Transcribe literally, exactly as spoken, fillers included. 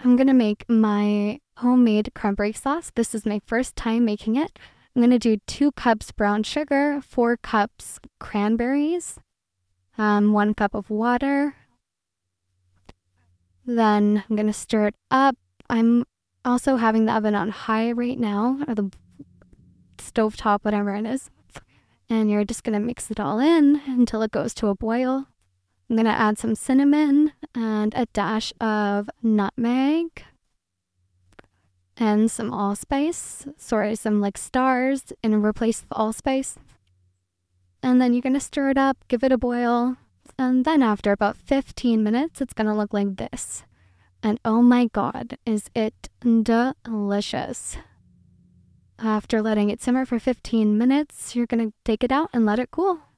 I'm gonna make my homemade cranberry sauce. This is my first time making it. I'm gonna do two cups brown sugar, four cups cranberries, um, one cup of water. Then I'm gonna stir it up. I'm also having the oven on high right now, or the stovetop, whatever it is. And you're just gonna mix it all in until it goes to a boil. I'm gonna add some cinnamon and a dash of nutmeg and some allspice. Sorry, some like stars in replace of allspice. And then you're gonna stir it up, give it a boil, and then after about fifteen minutes, it's gonna look like this. And oh my god, is it delicious. After letting it simmer for fifteen minutes, you're gonna take it out and let it cool.